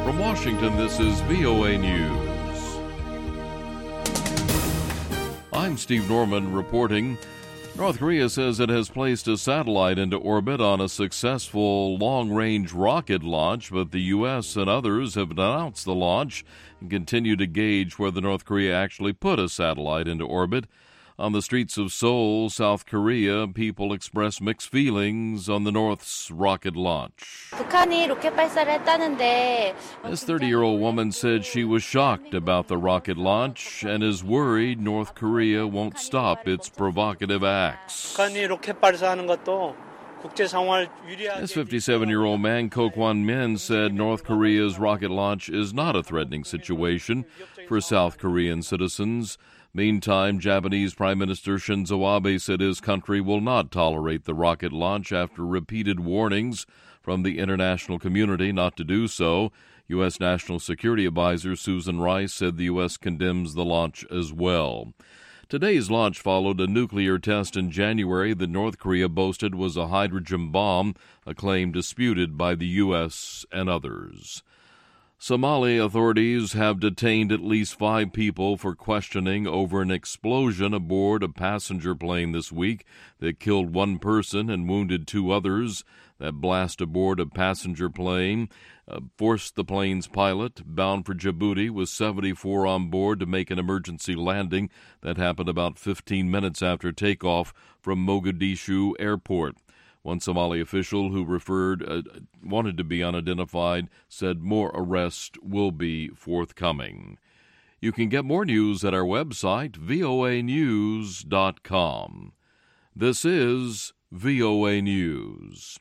From Washington, this is VOA News. I'm Steve Norman reporting. North Korea says it has placed a satellite into orbit on a successful long-range rocket launch, but the U.S. and others have announced the launch and continue to gauge whether North Korea actually put a satellite into orbit. On the streets of Seoul, South Korea, people express mixed feelings on the North's rocket launch. This 30-year-old woman said she was shocked about the rocket launch and is worried North Korea won't stop its provocative acts. This 57-year-old man, Ko Kwon-min, said North Korea's rocket launch is not a threatening situation for South Korean citizens. Meantime, Japanese Prime Minister Shinzo Abe said his country will not tolerate the rocket launch after repeated warnings from the international community not to do so. U.S. National Security Advisor Susan Rice said the U.S. condemns the launch as well. Today's launch followed a nuclear test in January that North Korea boasted was a hydrogen bomb, a claim disputed by the U.S. and others. Somali authorities have detained at least 5 people for questioning over an explosion aboard a passenger plane this week that killed 1 person and wounded 2 others. That blast aboard a passenger plane forced the plane's pilot, bound for Djibouti with 74 on board, to make an emergency landing that happened about 15 minutes after takeoff from Mogadishu Airport. One Somali official who wanted to be unidentified said more arrests will be forthcoming. You can get more news at our website, voanews.com. This is VOA News.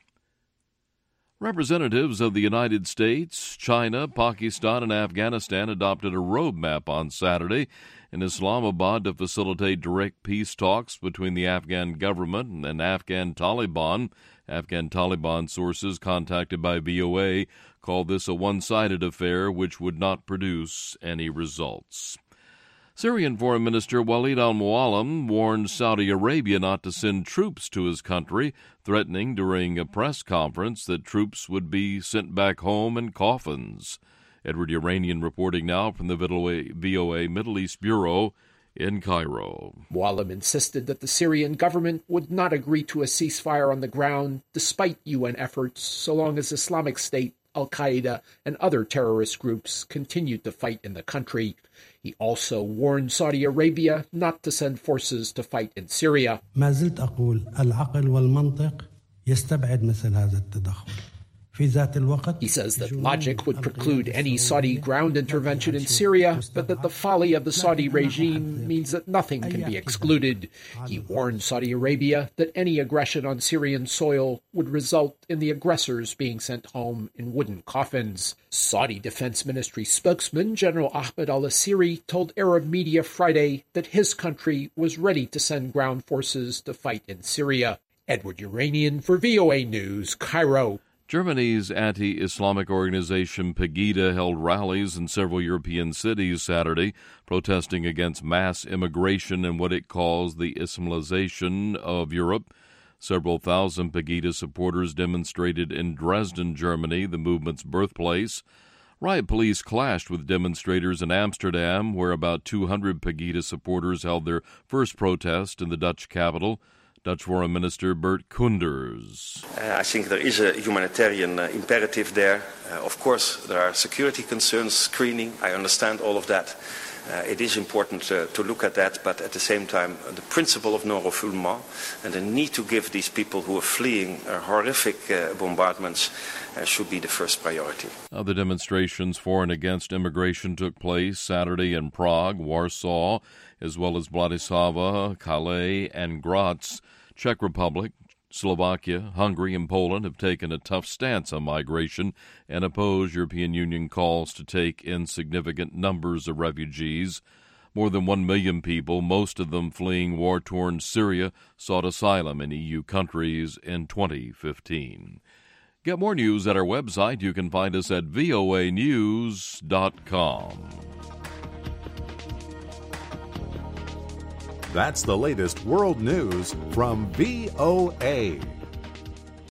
Representatives of the United States, China, Pakistan, and Afghanistan adopted a roadmap on Saturday in Islamabad to facilitate direct peace talks between the Afghan government and Afghan Taliban. Afghan Taliban sources contacted by VOA called this a one-sided affair which would not produce any results. Syrian Foreign Minister Walid al-Muallim warned Saudi Arabia not to send troops to his country, threatening during a press conference that troops would be sent back home in coffins. Edward Uranian reporting now from the VOA Middle East Bureau in Cairo. Muallim insisted that the Syrian government would not agree to a ceasefire on the ground despite UN efforts so long as Islamic State, Al-Qaeda, and other terrorist groups continued to fight in the country. He also warned Saudi Arabia not to send forces to fight in Syria. ما زلت أقول العقل والمنطق يستبعد مثل هذا التدخل. He says that logic would preclude any Saudi ground intervention in Syria, but that the folly of the Saudi regime means that nothing can be excluded. He warned Saudi Arabia that any aggression on Syrian soil would result in the aggressors being sent home in wooden coffins. Saudi Defense Ministry spokesman General Ahmed al-Asiri told Arab media Friday that his country was ready to send ground forces to fight in Syria. Edward Uranian for VOA News, Cairo. Germany's anti-Islamic organization Pegida held rallies in several European cities Saturday, protesting against mass immigration and what it calls the Islamization of Europe. Several thousand Pegida supporters demonstrated in Dresden, Germany, the movement's birthplace. Riot police clashed with demonstrators in Amsterdam, where about 200 Pegida supporters held their first protest in the Dutch capital. Dutch Foreign Minister Bert Koenders. I think there is a humanitarian imperative there. Of course, there are security concerns, screening. I understand all of that. It is important to look at that, but at the same time, the principle of non-refoulement and the need to give these people who are fleeing horrific bombardments should be the first priority. Other demonstrations for and against immigration took place Saturday in Prague, Warsaw, as well as Bratislava, Calais, and Graz. Czech Republic, Slovakia, Hungary, and Poland have taken a tough stance on migration and oppose European Union calls to take in significant numbers of refugees. More than 1 million people, most of them fleeing war-torn Syria, sought asylum in EU countries in 2015. Get more news at our website. You can find us at voanews.com. That's the latest world news from VOA.